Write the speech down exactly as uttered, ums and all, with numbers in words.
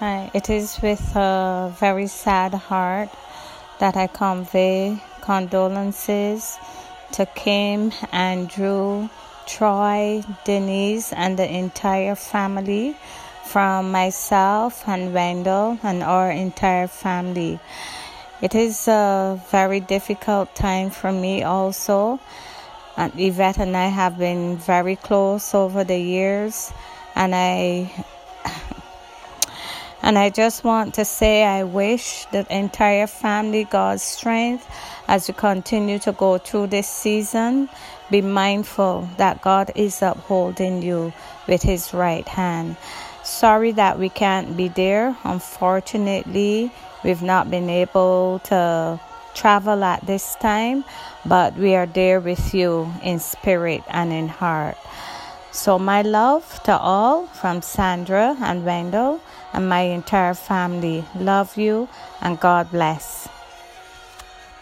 Hi, it is with a very sad heart that I convey condolences to Kim, Andrew, Troy, Denise, and the entire family from myself and Wendell and our entire family. It is a very difficult time for me also. And Yvette and I have been very close over the years, and I And I just want to say I wish the entire family God's strength as you continue to go through this season. Be mindful that God is upholding you with his right hand. Sorry that we can't be there. Unfortunately, we've not been able to travel at this time, but we are there with you in spirit and in heart. So my love to all from Sandra and Wendell and my entire family. Love you and God bless.